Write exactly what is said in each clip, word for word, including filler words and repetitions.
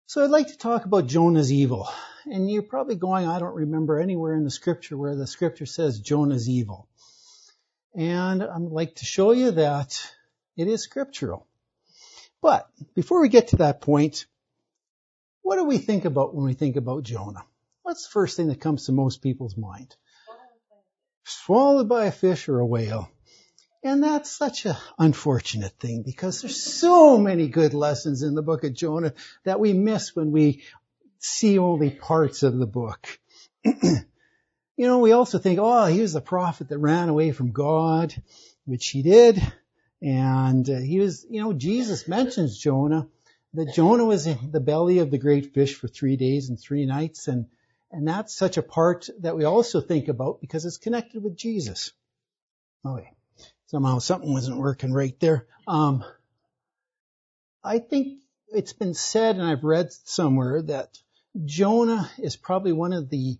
So I'd like to talk about Jonah's evil. And you're probably going, I don't remember anywhere in the scripture where the scripture says Jonah's evil. And I'd like to show you that it is scriptural. But before we get to that point, what do we think about when we think about Jonah? What's the first thing that comes to most people's mind? Swallowed by a fish or a whale. And that's such an unfortunate thing because there's so many good lessons in the book of Jonah that we miss when we see only parts of the book. You know, we also think, oh, he was the prophet that ran away from God, which he did. And uh, he was, you know, Jesus mentions Jonah, that Jonah was in the belly of the great fish for three days and three nights. And, and that's such a part that we also think about because it's connected with Jesus. Okay. Somehow something wasn't working right there. Um, I think it's been said, and I've read somewhere, that Jonah is probably one of the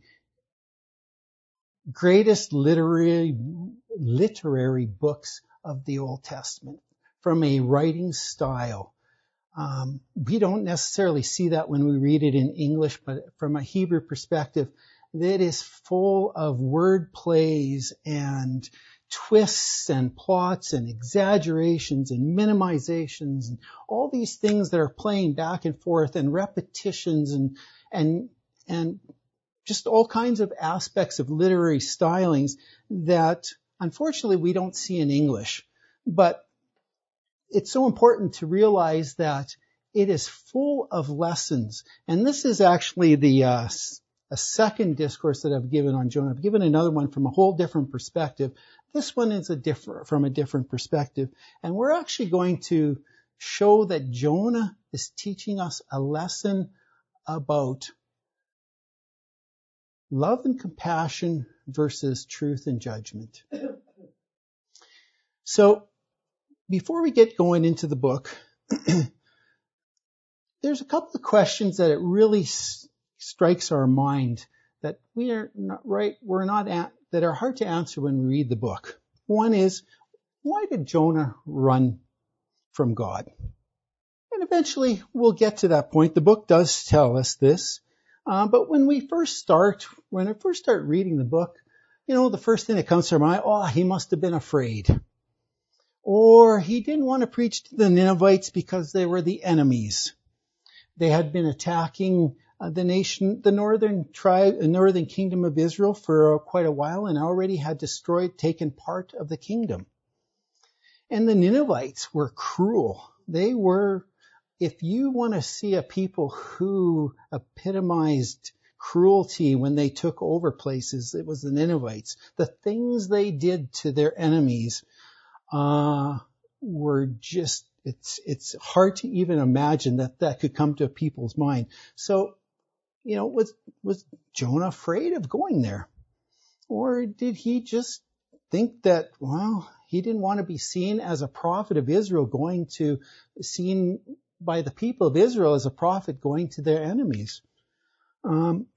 greatest literary literary books of the Old Testament from a writing style. Um, we don't necessarily see that when we read it in English, but from a Hebrew perspective, it is full of word plays and twists and plots and exaggerations and minimizations and all these things that are playing back and forth and repetitions and and and just all kinds of aspects of literary stylings that unfortunately we don't see in English. But it's so important to realize that it is full of lessons. And this is actually the uh, a second discourse that I've given on Jonah. I've given another one from a whole different perspective. This one is a different, from a different perspective. And we're actually going to show that Jonah is teaching us a lesson about love and compassion versus truth and judgment. So before we get going into the book, there's a couple of questions that it really s- strikes our mind that we are not right, we're not at, that are hard to answer when we read the book. One is, why did Jonah run from God? And eventually we'll get to that point. The book does tell us this. Uh, but when we first start, when I first start reading the book, you know, the first thing that comes to our mind, oh, he must have been afraid. Or he didn't want to preach to the Ninevites because they were the enemies. They had been attacking uh, the nation, the northern tribe, the northern kingdom of Israel for uh, quite a while and already had destroyed, taken part of the kingdom. And the Ninevites were cruel. They were, if you want to see a people who epitomized cruelty when they took over places, it was the Ninevites. The things they did to their enemies uh, were just, it's, it's hard to even imagine that that could come to people's mind. So, you know, was, was Jonah afraid of going there? Or did he just think that, well, he didn't want to be seen as a prophet of Israel going to, seen by the people of Israel as a prophet going to their enemies? Um,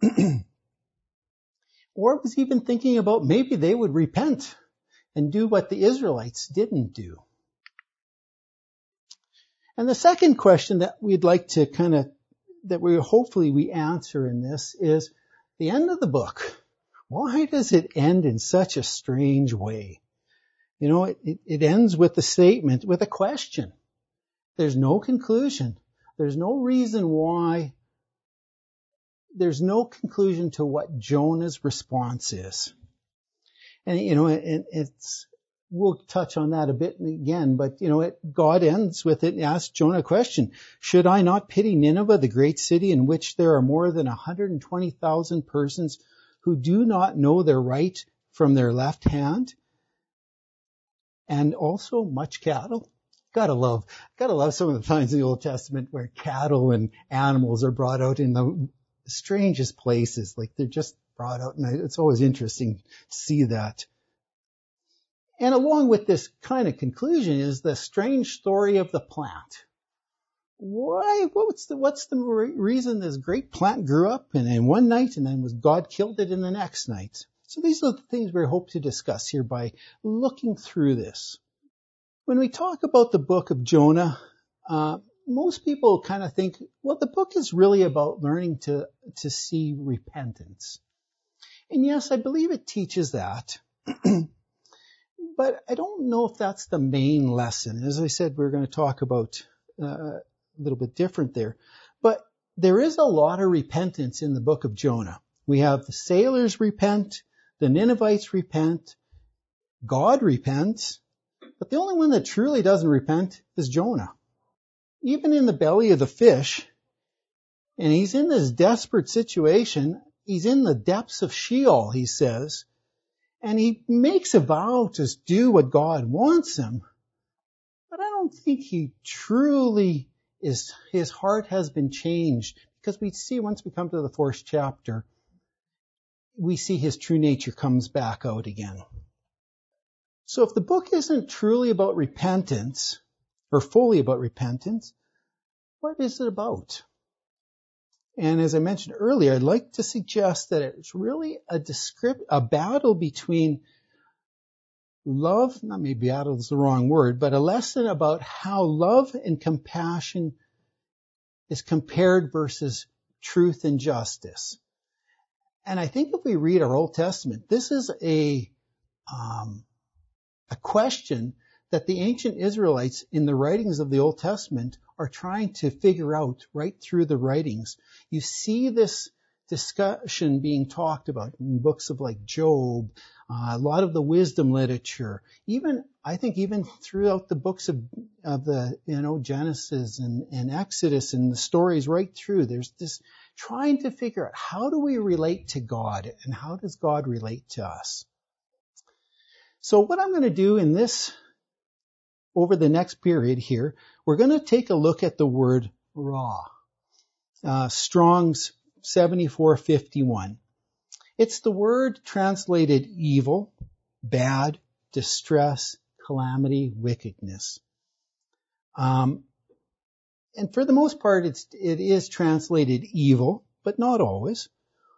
or was he even thinking about maybe they would repent and do what the Israelites didn't do? And the second question that we'd like to kind of, that we hopefully we answer in this is the end of the book. Why does it end in such a strange way? You know, it, it ends with a statement, with a question. There's no conclusion. There's no reason why. There's no conclusion to what Jonah's response is. And, you know, it, it's, we'll touch on that a bit again, but, you know, it, God ends with it and asks Jonah a question. Should I not pity Nineveh, the great city in which there are more than one hundred twenty thousand persons who do not know their right from their left hand? And also much cattle? Gotta love, gotta love some of the times in the Old Testament where cattle and animals are brought out in the strangest places. Like they're just brought out, and it's always interesting to see that. And along with this kind of conclusion is the strange story of the plant. Why? What's the what's the reason this great plant grew up and in one night, and then was God killed it in the next night? So these are the things we hope to discuss here by looking through this. When we talk about the book of Jonah, uh, most people kind of think, well, the book is really about learning to, to see repentance. And yes, I believe it teaches that. But I don't know if that's the main lesson. As I said, we're going to talk about uh, a little bit different there. But there is a lot of repentance in the book of Jonah. We have the sailors repent, the Ninevites repent, God repents, but the only one that truly doesn't repent is Jonah. Even in the belly of the fish, and he's in this desperate situation, he's in the depths of Sheol, he says, and he makes a vow to do what God wants him, but I don't think he truly is, his heart has been changed, because we see once we come to the fourth chapter, we see his true nature comes back out again. So if the book isn't truly about repentance, or fully about repentance, what is it about? And as I mentioned earlier, I'd like to suggest that it's really a descript, a battle between love, not maybe battle is the wrong word, but a lesson about how love and compassion is compared versus truth and justice. And I think if we read our Old Testament, this is a, um, a question that the ancient Israelites in the writings of the Old Testament are trying to figure out right through the writings. You see this discussion being talked about in books of like Job, uh, a lot of the wisdom literature, even, I think even throughout the books of, of the, you know, Genesis and, and Exodus and the stories right through, there's this trying to figure out how do we relate to God and how does God relate to us? So what I'm going to do in this, over the next period here, we're going to take a look at the word raw. Uh, Strong's seventy-four fifty-one. It's the word translated evil, bad, distress, calamity, wickedness. Um, and for the most part, it's, it is translated evil, but not always.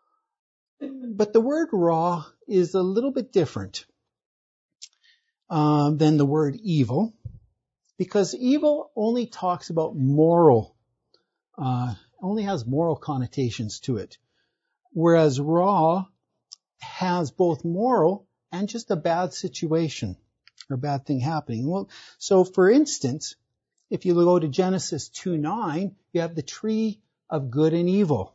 But the word raw is a little bit different uh, than the word evil, because evil only talks about moral, uh, only has moral connotations to it. Whereas raw has both moral and just a bad situation or bad thing happening. Well, so for instance, if you go to Genesis two nine, you have the tree of good and evil.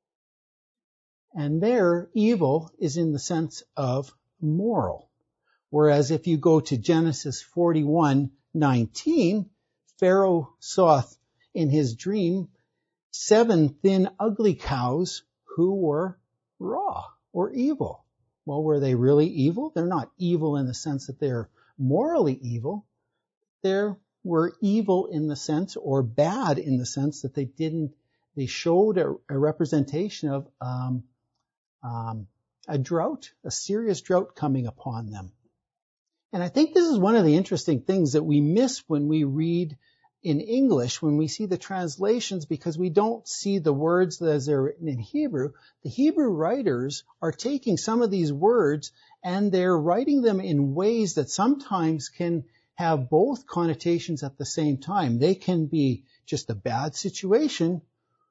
And there, evil is in the sense of moral. Whereas if you go to Genesis forty-one nineteen, Pharaoh saw in his dream seven thin, ugly cows who were raw or evil. Well, were they really evil? They're not evil in the sense that they're morally evil. They were evil in the sense, or bad in the sense that they didn't, they showed a, a representation of um, um, a drought, a serious drought coming upon them. And I think this is one of the interesting things that we miss when we read in English, when we see the translations, because we don't see the words as they're written in Hebrew. The Hebrew writers are taking some of these words and they're writing them in ways that sometimes can have both connotations at the same time. They can be just a bad situation,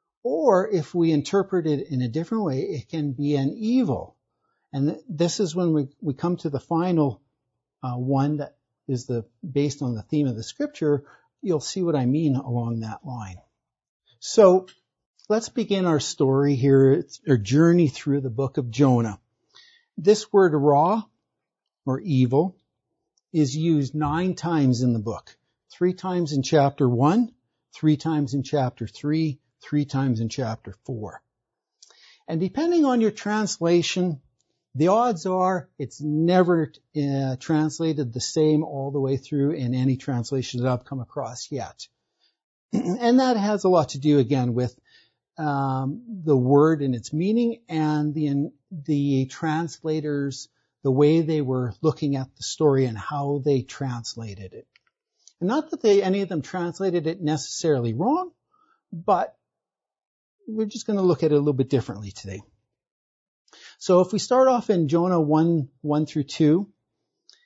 or if we interpret it in a different way, it can be an evil. And th- this is when we, we come to the final uh, one that is the based on the theme of the scripture. You'll see what I mean along that line. So let's begin our story here, it's our journey through the book of Jonah. This word raw or evil is used nine times in the book. Three times in chapter one, three times in chapter three, three times in chapter four. And depending on your translation, the odds are it's never uh, translated the same all the way through in any translation that I've come across yet. And that has a lot to do, again, with um, the word and its meaning and the, the translators, the way they were looking at the story and how they translated it. And not that they, any of them translated it necessarily wrong, but we're just going to look at it a little bit differently today. So if we start off in Jonah one, one through two,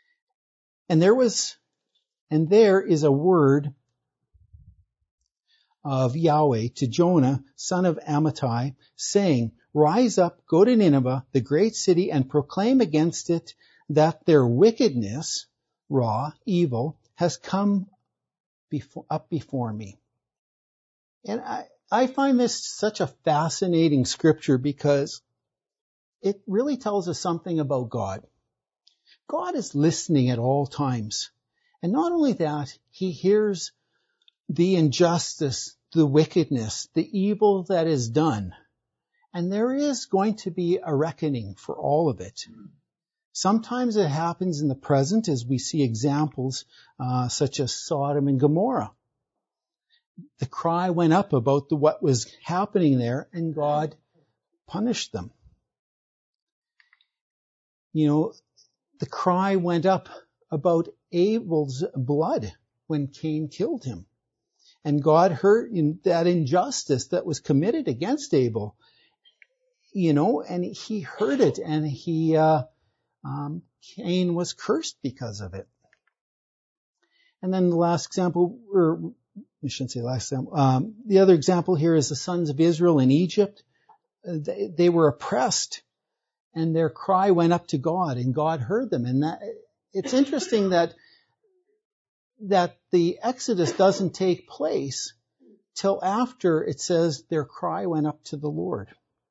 and there was, and there is a word of Yahweh to Jonah, son of Amittai, saying, Rise up, go to Nineveh, the great city, and proclaim against it that their wickedness, raw, evil, has come before, up before me. And I, I find this such a fascinating scripture because it really tells us something about God. God is listening at all times. And not only that, he hears the injustice, the wickedness, the evil that is done. And there is going to be a reckoning for all of it. Sometimes it happens in the present as we see examples uh, such as Sodom and Gomorrah. The cry went up about the, what was happening there, and God punished them. You know, the cry went up about Abel's blood when Cain killed him. And God heard in that injustice that was committed against Abel, you know, and he heard it, and he, uh, um, Cain was cursed because of it. And then the last example, or I shouldn't say last example, um, the other example here is the sons of Israel in Egypt. They, they were oppressed, and their cry went up to God, and God heard them. And that, it's interesting that that the Exodus doesn't take place till after it says their cry went up to the Lord.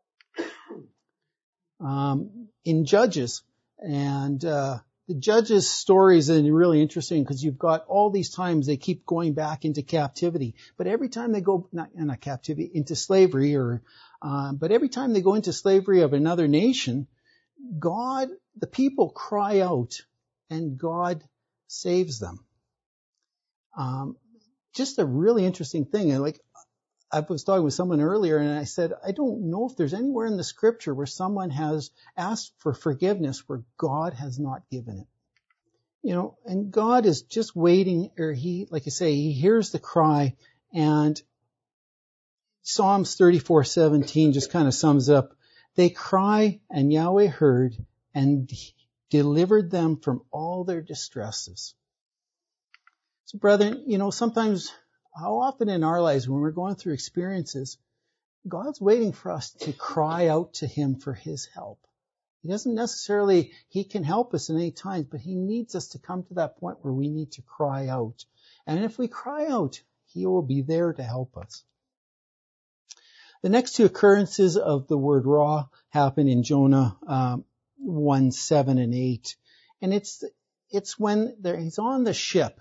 Um, in Judges, and uh, the Judges' stories are really interesting because you've got all these times they keep going back into captivity, but every time they go, not, not captivity, into slavery, or uh, but every time they go into slavery of another nation, God, the people cry out, and God saves them. Um, just a really interesting thing. And like I was talking with someone earlier, and I said, I don't know if there's anywhere in the scripture where someone has asked for forgiveness where God has not given it. You know, and God is just waiting, or he, like I say, he hears the cry, and Psalms thirty-four seventeen just kind of sums up, they cry, and Yahweh heard and delivered them from all their distresses. So brethren, you know, sometimes, how often in our lives when we're going through experiences, God's waiting for us to cry out to him for his help. He doesn't necessarily, he can help us in any times, but he needs us to come to that point where we need to cry out. And if we cry out, he will be there to help us. The next two occurrences of the word raw happen in Jonah um, one, seven, and eight. And it's, it's when there, he's on the ship,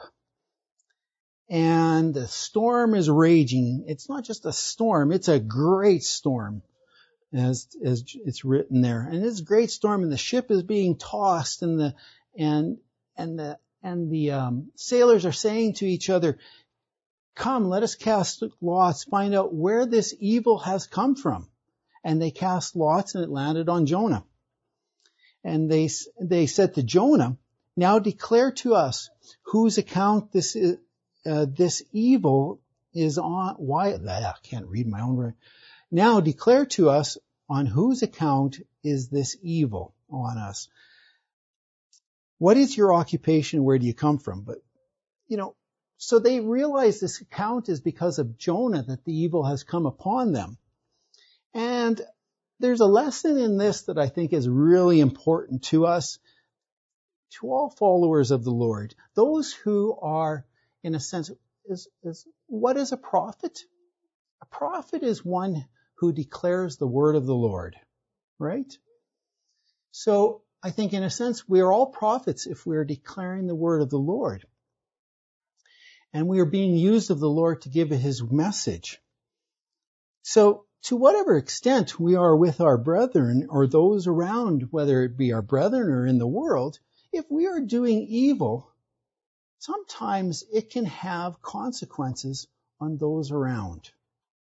and the storm is raging. It's not just a storm, it's a great storm, as, as it's written there. And it's a great storm, and the ship is being tossed, and the, and, and the, and the, um, sailors are saying to each other, come, let us cast lots, find out where this evil has come from. And they cast lots, and it landed on Jonah. And they, they said to Jonah, now declare to us whose account this is, Uh, this evil is on, why, I can't read my own word. Now declare to us on whose account is this evil on us. What is your occupation? Where do you come from? But, you know, so they realize this account is because of Jonah that the evil has come upon them. And there's a lesson in this that I think is really important to us, to all followers of the Lord, those who are, in a sense, is, is what is a prophet? A prophet is one who declares the word of the Lord, right? So I think in a sense we are all prophets if we are declaring the word of the Lord. And we are being used of the Lord to give his message. So to whatever extent we are with our brethren or those around, whether it be our brethren or in the world, if we are doing evil, sometimes it can have consequences on those around.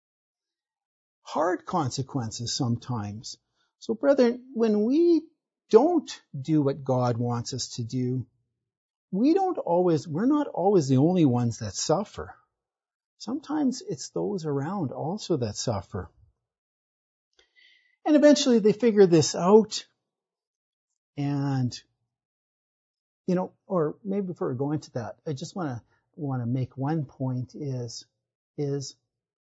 Hard consequences sometimes. So brethren, when we don't do what God wants us to do, we don't always, we're not always the only ones that suffer. Sometimes it's those around also that suffer. And eventually they figure this out, and you know, or maybe before we go into that, I just want to want to make one point is, is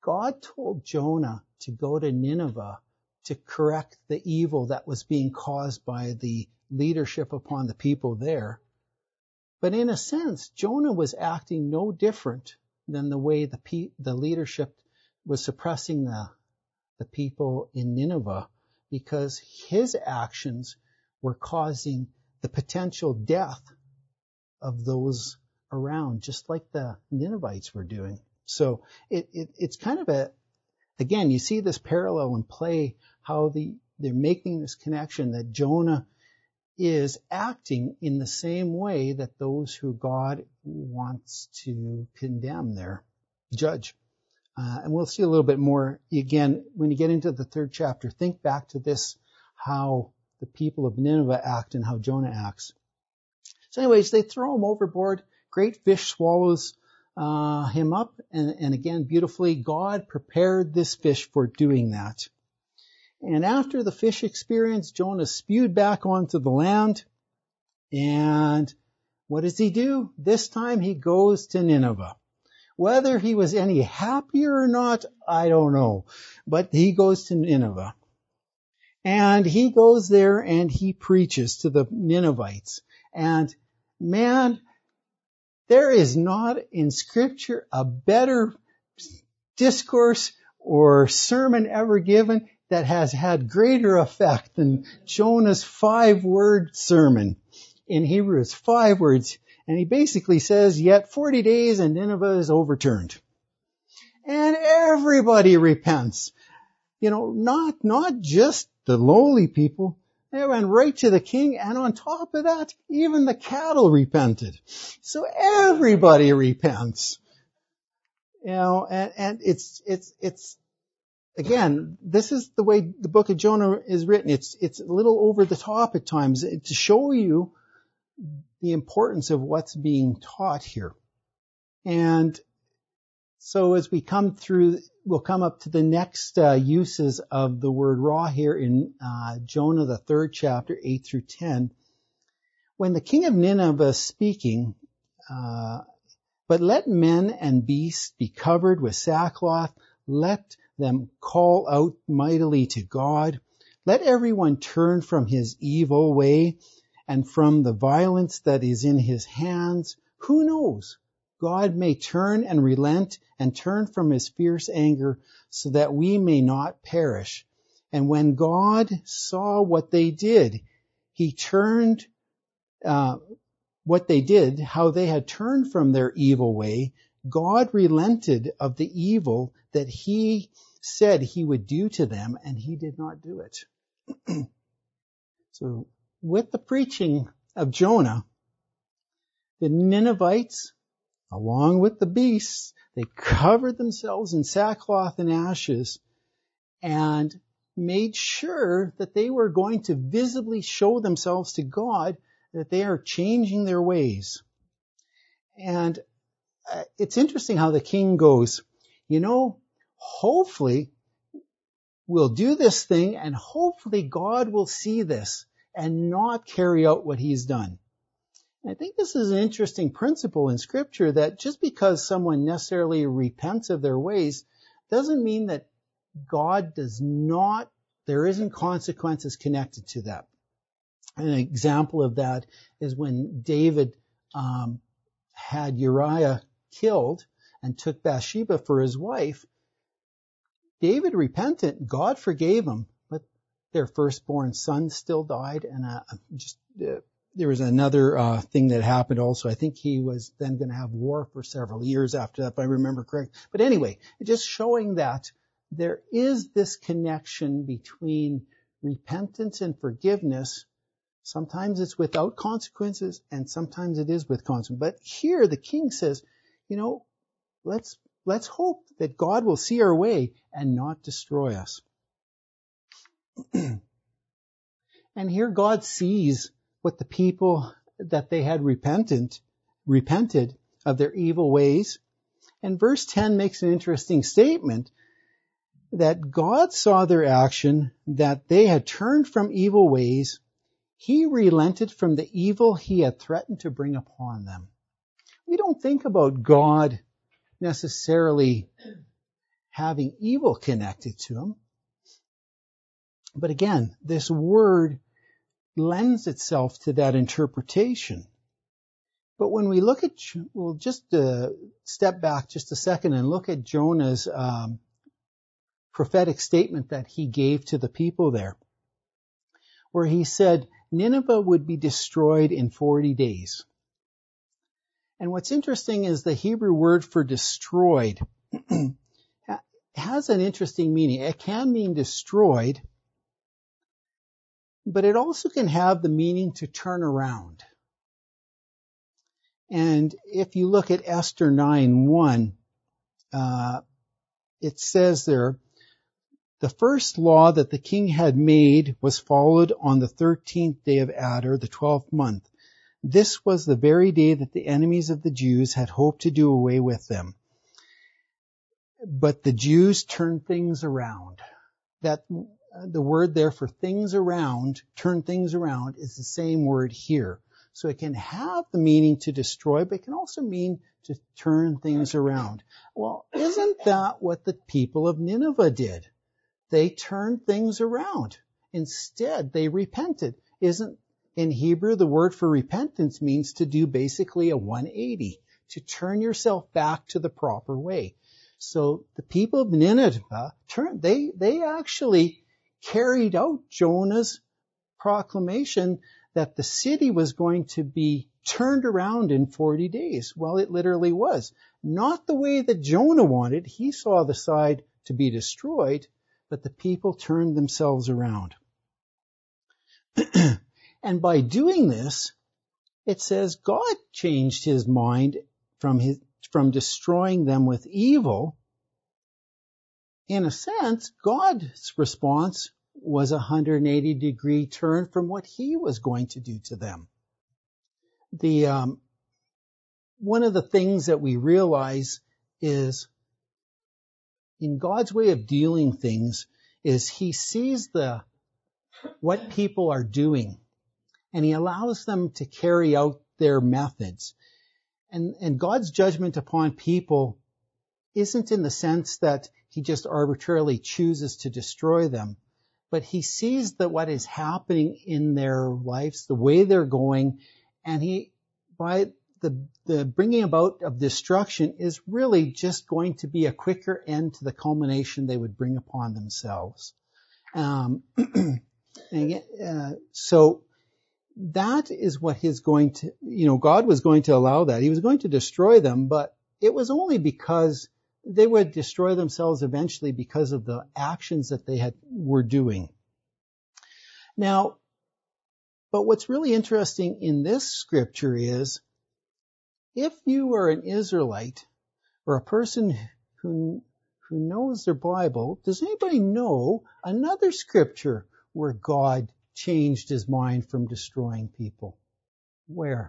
God told Jonah to go to Nineveh to correct the evil that was being caused by the leadership upon the people there. But in a sense, Jonah was acting no different than the way the pe- the leadership was suppressing the, the people in Nineveh, because his actions were causing the potential death of those around, just like the Ninevites were doing. So it, it, it's kind of a, again, you see this parallel in play, how the they're making this connection that Jonah is acting in the same way that those who God wants to condemn there, judge. Uh, and we'll see a little bit more. Again, when you get into the third chapter, think back to this, how the people of Nineveh act and how Jonah acts. So anyways, they throw him overboard. Great fish swallows uh, him up. And, and again, beautifully, God prepared this fish for doing that. And after the fish experience, Jonah spewed back onto the land. And what does he do? This time he goes to Nineveh. Whether he was any happier or not, I don't know. But he goes to Nineveh. And he goes there and he preaches to the Ninevites. And man, there is not in Scripture a better discourse or sermon ever given that has had greater effect than Jonah's five-word sermon. In Hebrew, it's five words. And he basically says, yet forty days and Nineveh is overturned. And everybody repents. You know, not, not just the lowly people. They went right to the king, and on top of that, even the cattle repented. So everybody repents. You know, and, and it's, it's, it's, again, this is the way the book of Jonah is written. It's, it's a little over the top at times to show you the importance of what's being taught here. And so as we come through, we'll come up to the next uh, uses of the word raw here in uh, Jonah, the third chapter, eight through ten. When the king of Nineveh is speaking, uh, but let men and beasts be covered with sackcloth, let them call out mightily to God. Let everyone turn from his evil way and from the violence that is in his hands. Who knows? God may turn and relent and turn from his fierce anger so that we may not perish. And when God saw what they did, he turned, uh, what they did, how they had turned from their evil way, God relented of the evil that he said he would do to them, and he did not do it. So with the preaching of Jonah, the Ninevites, along with the beasts, they covered themselves in sackcloth and ashes and made sure that they were going to visibly show themselves to God that they are changing their ways. And uh, it's interesting how the king goes, you know, hopefully we'll do this thing and hopefully God will see this and not carry out what he's done. I think this is an interesting principle in Scripture, that just because someone necessarily repents of their ways doesn't mean that God does not, there isn't consequences connected to that. An example of that is when David um, had Uriah killed and took Bathsheba for his wife. David repented, God forgave him, but their firstborn son still died, and uh, just uh, there was another uh, thing that happened also. I think he was then going to have war for several years after that, if I remember correct. But anyway, just showing that there is this connection between repentance and forgiveness. Sometimes it's without consequences, and sometimes it is with consequences. But here the king says, you know, let's let's hope that God will see our way and not destroy us. And here God sees what the people, that they had repentant, repented of their evil ways. And verse ten makes an interesting statement that God saw their action, that they had turned from evil ways. He relented from the evil he had threatened to bring upon them. We don't think about God necessarily having evil connected to him. But again, this word lends itself to that interpretation. But when we look at, we'll just uh, step back just a second and look at Jonah's um, prophetic statement that he gave to the people there, where he said Nineveh would be destroyed in forty days. And what's interesting is the Hebrew word for destroyed has an interesting meaning. It can mean destroyed, but it also can have the meaning to turn around. And if you look at Esther nine one, uh, it says there, the first law that the king had made was followed on the thirteenth day of Adar, the twelfth month. This was the very day that the enemies of the Jews had hoped to do away with them. But the Jews turned things around. That the word there for things around, turn things around, is the same word here. So it can have the meaning to destroy, but it can also mean to turn things around. Well, isn't that what the people of Nineveh did? They turned things around. Instead, they repented. Isn't in Hebrew, the word for repentance means to do basically a one eighty, to turn yourself back to the proper way. So the people of Nineveh turned, they, they actually carried out Jonah's proclamation that the city was going to be turned around in forty days. Well, it literally was. Not the way that Jonah wanted. He saw the side to be destroyed, but the people turned themselves around. And by doing this, it says God changed his mind from his, from destroying them with evil. In a sense, God's response was a one hundred eighty degree turn from what he was going to do to them. The um, one of the things that we realize is in God's way of dealing things is he sees the what people are doing and he allows them to carry out their methods. And, and God's judgment upon people isn't in the sense that he just arbitrarily chooses to destroy them, but he sees that what is happening in their lives, the way they're going, and he, by the, the bringing about of destruction is really just going to be a quicker end to the culmination they would bring upon themselves. Um, and again, uh, so that is what he's going to, you know, God was going to allow that. He was going to destroy them, but it was only because they would destroy themselves eventually because of the actions that they had were doing. Now, but what's really interesting in this scripture is if you are an Israelite or a person who who knows their Bible, does anybody know another scripture where God changed his mind from destroying people? Where?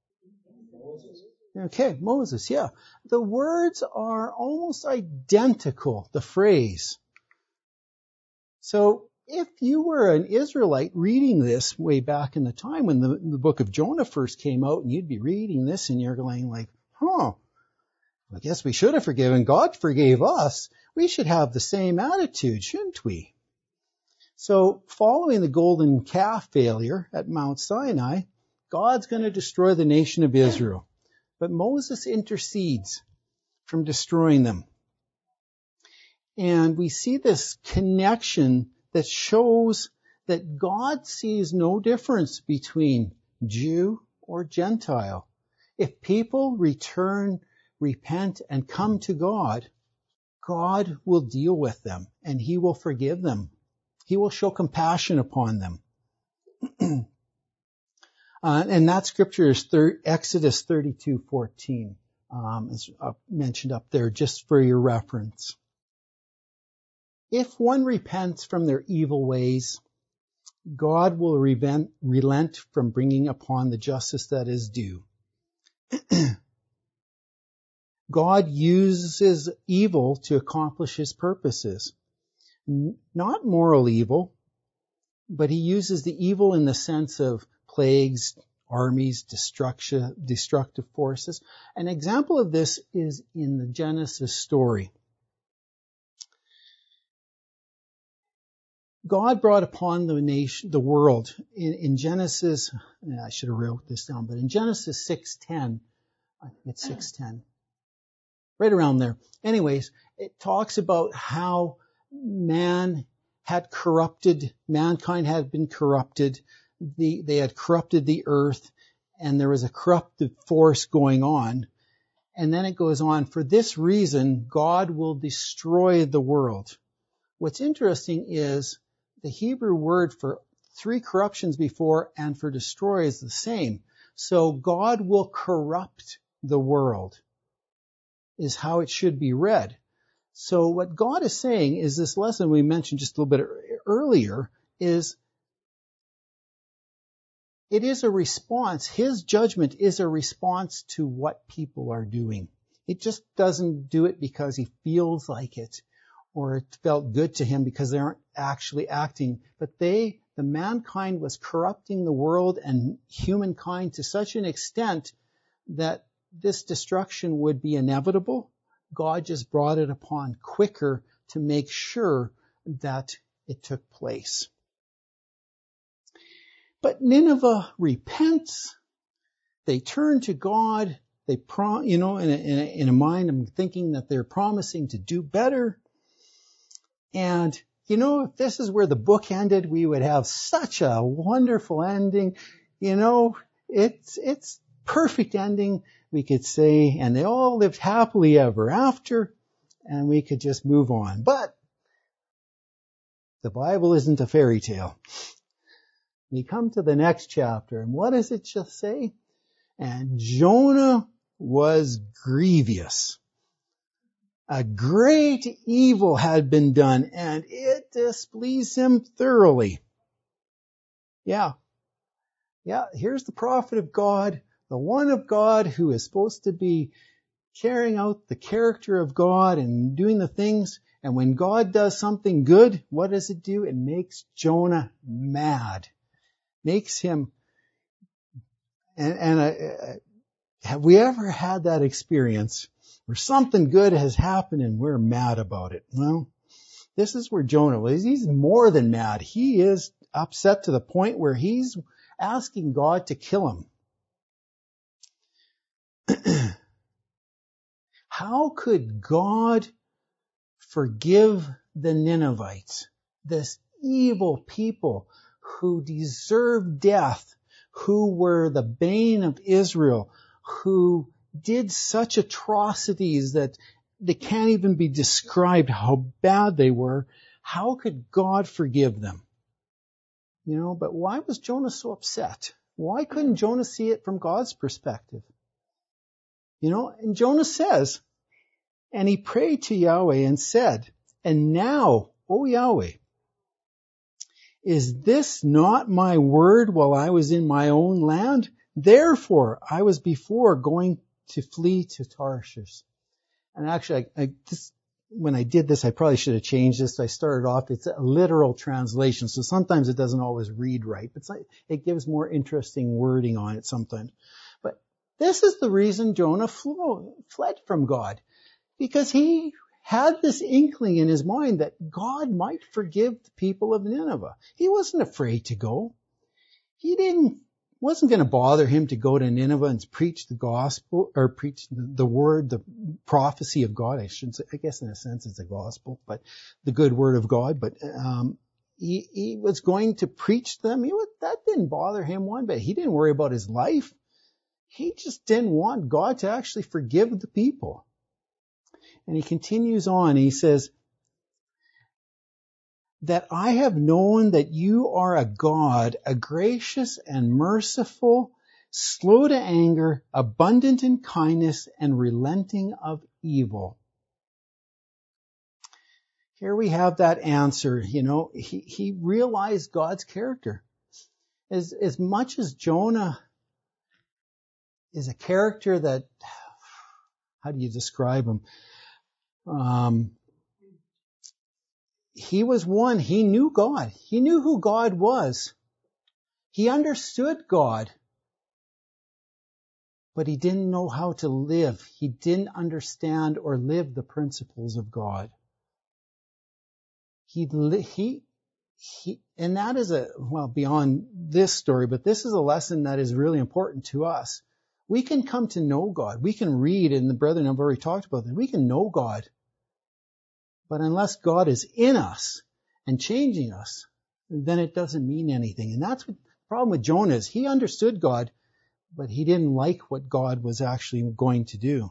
Okay, Moses, yeah. The words are almost identical, the phrase. So if you were an Israelite reading this way back in the time when the, the book of Jonah first came out, and you'd be reading this and you're going like, huh, I guess we should have forgiven. God forgave us. We should have the same attitude, shouldn't we? So following the golden calf failure at Mount Sinai, God's going to destroy the nation of Israel. But Moses intercedes from destroying them. And we see this connection that shows that God sees no difference between Jew or Gentile. If people return, repent, and come to God, God will deal with them and he will forgive them. He will show compassion upon them. Uh, and that scripture is thir- Exodus thirty-two fourteen, um, is uh, mentioned up there just for your reference. If one repents from their evil ways, God will revent, relent from bringing upon the justice that is due. God uses evil to accomplish his purposes. N- not moral evil, but he uses the evil in the sense of plagues, armies, destruction, destructive forces. An example of this is in the Genesis story. God brought upon the nation, the world in, in Genesis, I should have wrote this down, but in Genesis six ten, I think it's six ten, right around there. Anyways, it talks about how man had corrupted, mankind had been corrupted, the, they had corrupted the earth, and there was a corruptive force going on. And then it goes on, for this reason, God will destroy the world. What's interesting is the Hebrew word for three corruptions before and for destroy is the same. So God will corrupt the world is how it should be read. So what God is saying is this lesson we mentioned just a little bit earlier is it is a response. His judgment is a response to what people are doing. It just doesn't do it because he feels like it or it felt good to him because they aren't actually acting. But they, the mankind was corrupting the world and humankind to such an extent that this destruction would be inevitable. God just brought it upon quicker to make sure that it took place. But Nineveh repents. They turn to God. They, prom, you know, in a, in, a, in a mind, I'm thinking that they're promising to do better. And, you know, if this is where the book ended, we would have such a wonderful ending. You know, it's, it's perfect ending. We could say, and they all lived happily ever after, and we could just move on. But the Bible isn't a fairy tale. We come to the next chapter, and what does it just say? And Jonah was grievous. A great evil had been done, and it displeased him thoroughly. Yeah. Yeah, here's the prophet of God, the one of God who is supposed to be carrying out the character of God and doing the things. And when God does something good, what does it do? It makes Jonah mad. Makes him, and, and uh, have we ever had that experience where something good has happened and we're mad about it? Well, this is where Jonah was. He's more than mad. He is upset to the point where he's asking God to kill him. How could God forgive the Ninevites, this evil people who deserved death, who were the bane of Israel, who did such atrocities that they can't even be described how bad they were? How could God forgive them? You know, but why was Jonah so upset? Why couldn't Jonah see it from God's perspective? You know, and Jonah says, and he prayed to Yahweh and said, and now, O Yahweh, is this not my word while I was in my own land? Therefore, I was before going to flee to Tarshish. And actually, I, I, this, when I did this, I probably should have changed this. I started off, it's a literal translation, so sometimes it doesn't always read right, but it's like, it gives more interesting wording on it sometimes. But this is the reason Jonah flew, fled from God, because he had this inkling in his mind that God might forgive the people of Nineveh. He wasn't afraid to go. He didn't, wasn't going to bother him to go to Nineveh and preach the gospel, or preach the, the word, the prophecy of God. I shouldn't say, I guess in a sense it's a gospel, but the good word of God. But um, he, he was going to preach them. He was, that didn't bother him one bit. He didn't worry about his life. He just didn't want God to actually forgive the people. And he continues on. He says, that I have known that you are a God, a gracious and merciful, slow to anger, abundant in kindness, and relenting of evil. Here we have that answer. You know, he, he realized God's character. As, as much as Jonah is a character that, how do you describe him? Um, he was one, he knew God. He knew who God was. He understood God. But he didn't know how to live. He didn't understand or live the principles of God. He, he, he, and that is a, well, beyond this story, but this is a lesson that is really important to us. We can come to know God. We can read, and the brethren have already talked about this. We can know God. But unless God is in us and changing us, then it doesn't mean anything. And that's what the problem with Jonah is. He understood God, but he didn't like what God was actually going to do.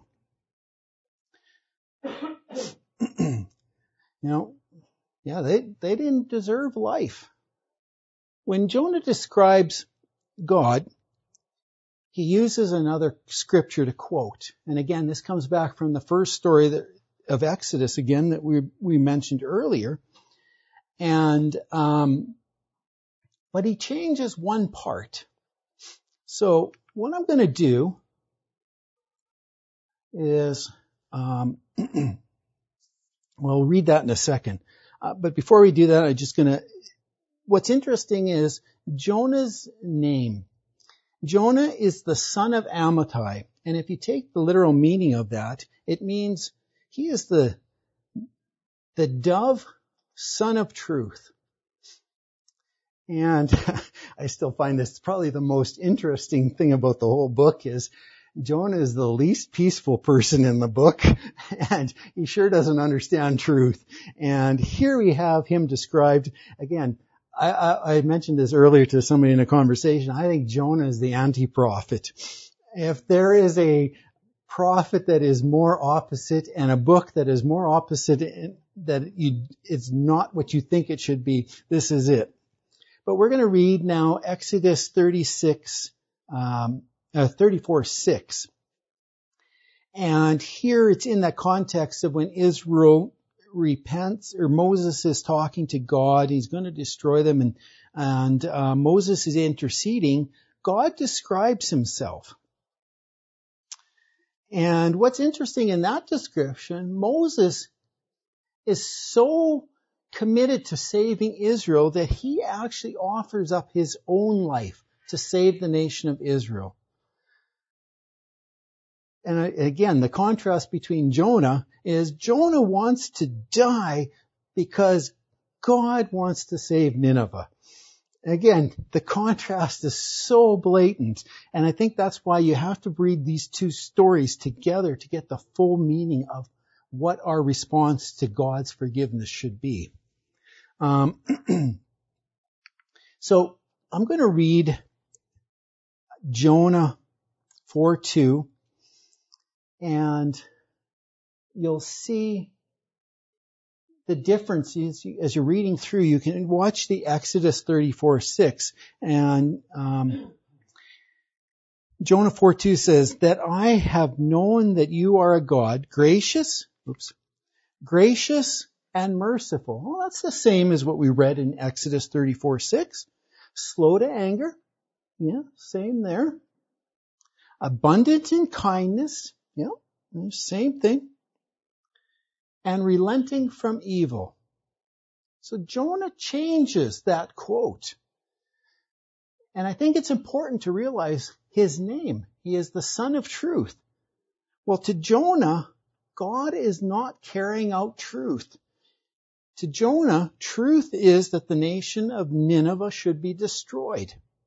You know, yeah, they, they didn't deserve life. When Jonah describes God, he uses another scripture to quote. And again, this comes back from the first story that, of Exodus, again, that we, we mentioned earlier. And, um, but he changes one part. So what I'm going to do is, um, well, we'll read that in a second. Uh, but before we do that, I'm just going to, what's interesting is Jonah's name. Jonah is the son of Amittai. And if you take the literal meaning of that, it means he is the, the dove son of truth. And I still find this probably the most interesting thing about the whole book is Jonah is the least peaceful person in the book, and he sure doesn't understand truth. And here we have him described, again, I, I, I mentioned this earlier to somebody in a conversation. I think Jonah is the anti-prophet. If there is a prophet that is more opposite and a book that is more opposite, that you, it's not what you think it should be, this is it. But we're going to read now Exodus thirty-six, um, uh, thirty-four six. And here it's in that context of when Israel repents, or Moses is talking to God. He's going to destroy them, and, and uh, Moses is interceding. God describes himself. And what's interesting in that description, Moses is so committed to saving Israel that he actually offers up his own life to save the nation of Israel. And again, the contrast between Jonah is Jonah wants to die because God wants to save Nineveh. Again, the contrast is so blatant. And I think that's why you have to read these two stories together to get the full meaning of what our response to God's forgiveness should be. Um, so I'm going to read Jonah four two, and you'll see the difference is, as you're reading through. You can watch the Exodus thirty-four six, and um, Jonah four two says, that I have known that you are a God, gracious, oops, gracious and merciful. Well, that's the same as what we read in Exodus thirty-four six. Slow to anger. Yeah, same there. Abundant in kindness. Yeah, same thing. And relenting from evil. So Jonah changes that quote. And I think it's important to realize his name. He is the son of truth. Well, to Jonah, God is not carrying out truth. To Jonah, truth is that the nation of Nineveh should be destroyed.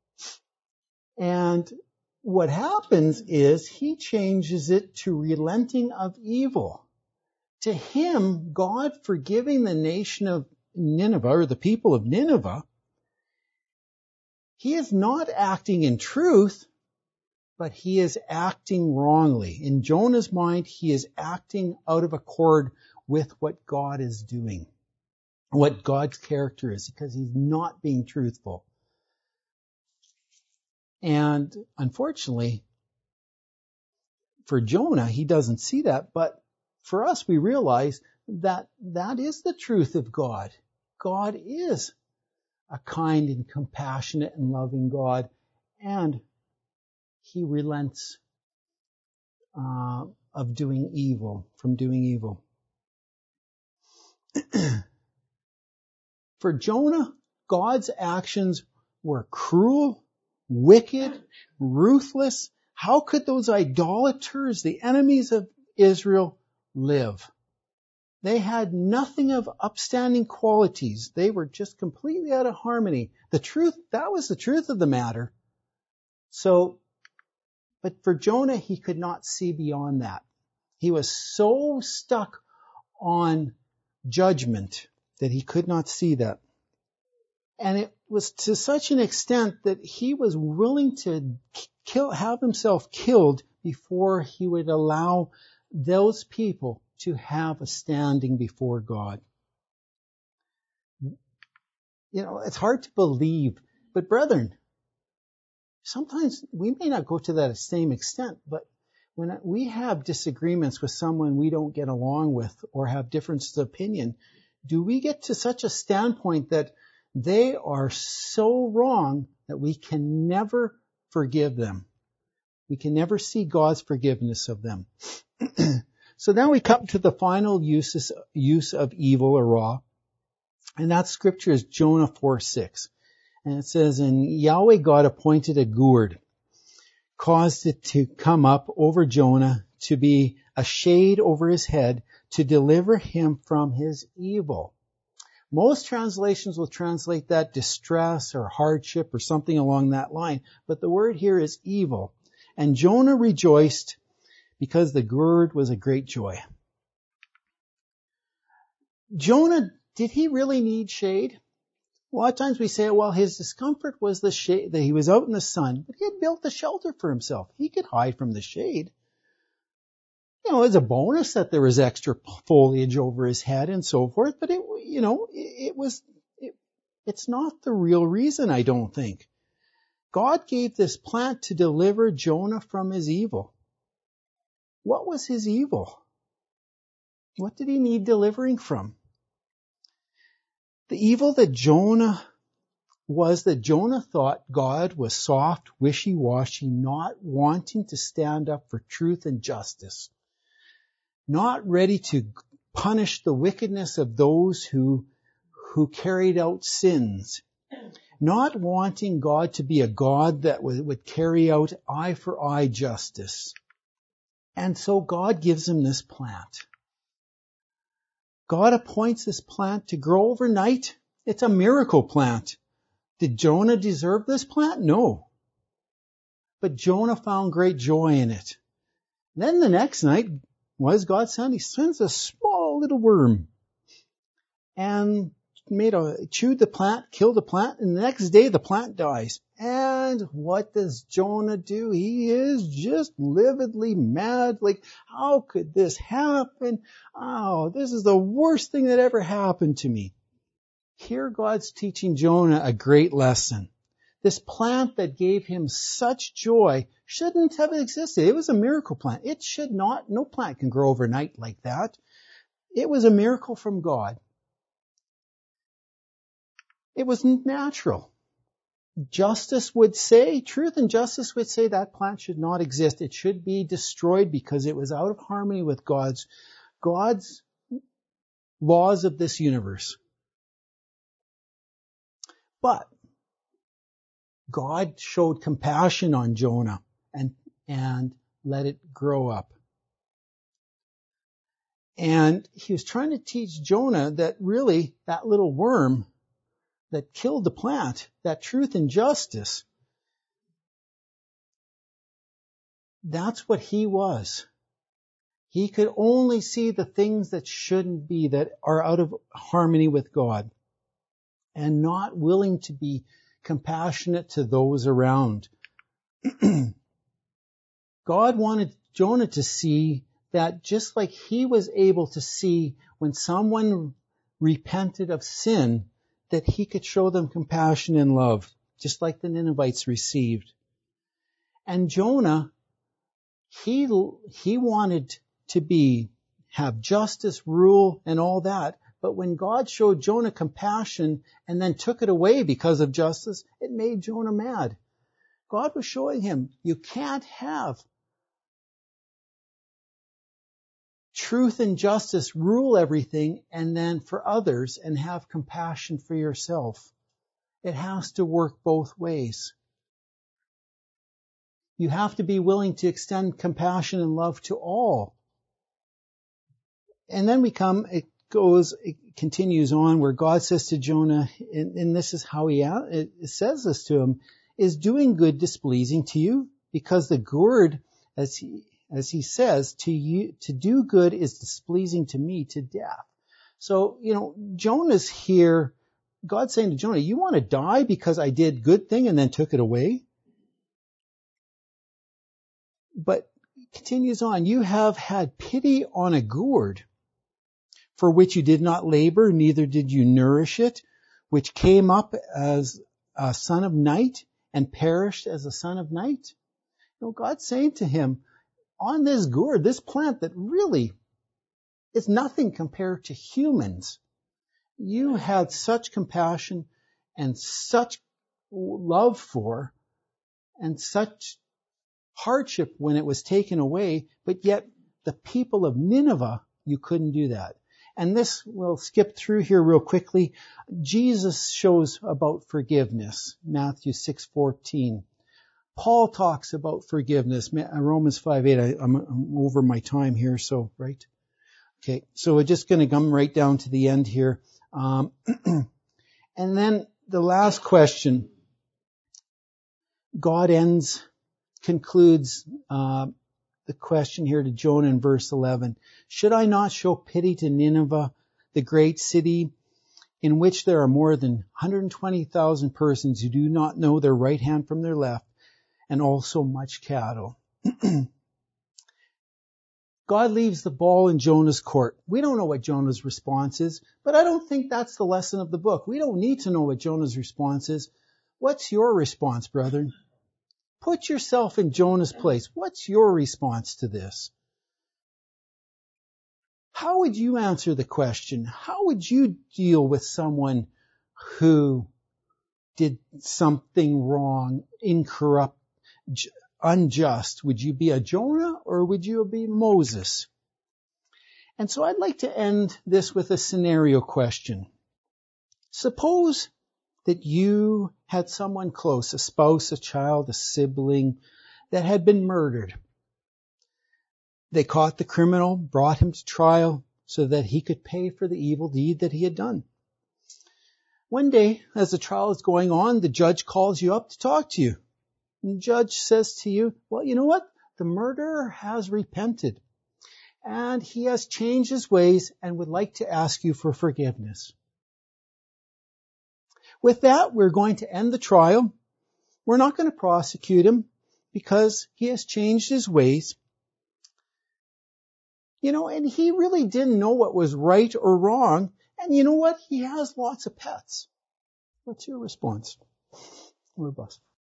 And what happens is he changes it to relenting of evil. To him, God forgiving the nation of Nineveh, or the people of Nineveh, he is not acting in truth, but he is acting wrongly. In Jonah's mind, he is acting out of accord with what God is doing. What God's character is, because he's not being truthful. And unfortunately, for Jonah, he doesn't see that, but for us, we realize that that is the truth of God. God is a kind and compassionate and loving God, and he relents uh, of doing evil, from doing evil. For Jonah, God's actions were cruel, wicked, ruthless. How could those idolaters, the enemies of Israel, live? They had nothing of upstanding qualities. They were just completely out of harmony. The truth, that was the truth of the matter. So, but for Jonah, he could not see beyond that. He was so stuck on judgment that he could not see that. And it was to such an extent that he was willing to kill, have himself killed before he would allow those people to have a standing before God. You know, it's hard to believe, but brethren, sometimes we may not go to that same extent, but when we have disagreements with someone we don't get along with or have differences of opinion, do we get to such a standpoint that they are so wrong that we can never forgive them? We can never see God's forgiveness of them. So now we come to the final uses, use of evil or raw. And that scripture is Jonah four six. And it says, and Yahweh God appointed a gourd, caused it to come up over Jonah to be a shade over his head to deliver him from his evil. Most translations will translate that distress or hardship or something along that line. But the word here is evil. And Jonah rejoiced because the gourd was a great joy. Jonah, did he really need shade? A lot of times we say, well, his discomfort was the shade, that he was out in the sun, but he had built a shelter for himself. He could hide from the shade. You know, it's a bonus that there was extra foliage over his head and so forth, but it, you know, it, it was, it, it's not the real reason, I don't think. God gave this plant to deliver Jonah from his evil. What was his evil? What did he need delivering from? The evil that Jonah was that Jonah thought God was soft, wishy-washy, not wanting to stand up for truth and justice, not ready to punish the wickedness of those who, who carried out sins, not wanting God to be a God that would, would carry out eye for eye justice. And so God gives him this plant. God appoints this plant to grow overnight. It's a miracle plant. Did Jonah deserve this plant? No. But Jonah found great joy in it. Then the next night, what does God send? He sends a small little worm and made a chewed the plant, killed the plant, and the next day the plant dies. And what does Jonah do? He is just lividly mad. Like, how could this happen? Oh, this is the worst thing that ever happened to me. Here God's teaching Jonah a great lesson. This plant that gave him such joy shouldn't have existed. It was a miracle plant. It should not, no plant can grow overnight like that. It was a miracle from God. It was natural. Justice would say, truth and justice would say that plant should not exist. It should be destroyed because it was out of harmony with God's, God's laws of this universe. But God showed compassion on Jonah and, and let it grow up. And he was trying to teach Jonah that really that little worm that killed the plant, that truth and justice, that's what he was. He could only see the things that shouldn't be, that are out of harmony with God, and not willing to be compassionate to those around. God wanted Jonah to see that just like he was able to see when someone repented of sin, that he could show them compassion and love, just like the Ninevites received. And Jonah, he, he wanted to be, have justice, rule, and all that. But when God showed Jonah compassion and then took it away because of justice, it made Jonah mad. God was showing him, you can't have truth and justice rule everything and then for others and have compassion for yourself. It has to work both ways. You have to be willing to extend compassion and love to all. And then we come goes, it continues on where God says to Jonah, and, and this is how he it, it says this to him, is doing good displeasing to you? Because the good, as he, as he says, to you, to do good is displeasing to me to death. So, you know, Jonah's here, God's saying to Jonah, you want to die because I did good thing and then took it away? But continues on, you have had pity on a gourd for which you did not labor, neither did you nourish it, which came up as a son of night and perished as a son of night. You know, God's saying to him, on this gourd, this plant that really is nothing compared to humans, you had such compassion and such love for and such hardship when it was taken away, but yet the people of Nineveh, you couldn't do that. And this, we'll skip through here real quickly. Jesus shows about forgiveness, Matthew six fourteen. Paul talks about forgiveness, Romans five eight. I, I'm, I'm over my time here, so, right? Okay, so we're just going to come right down to the end here. Um, and then the last question, God ends, concludes uh, the question here to Jonah in verse eleven. Should I not show pity to Nineveh, the great city, in which there are more than one hundred twenty thousand persons who do not know their right hand from their left, and also much cattle? God leaves the ball in Jonah's court. We don't know what Jonah's response is, but I don't think that's the lesson of the book. We don't need to know what Jonah's response is. What's your response, brethren? Put yourself in Jonah's place. What's your response to this? How would you answer the question? How would you deal with someone who did something wrong, incorrupt, unjust? Would you be a Jonah or would you be Moses? And so I'd like to end this with a scenario question. Suppose that you had someone close, a spouse, a child, a sibling, that had been murdered. They caught the criminal, brought him to trial so that he could pay for the evil deed that he had done. One day, as the trial is going on, the judge calls you up to talk to you. And the judge says to you, well, you know what? The murderer has repented and he has changed his ways and would like to ask you for forgiveness. With that, we're going to end the trial. We're not going to prosecute him because he has changed his ways. You know, and he really didn't know what was right or wrong. And you know what? He has lots of pets. What's your response? We're blessed.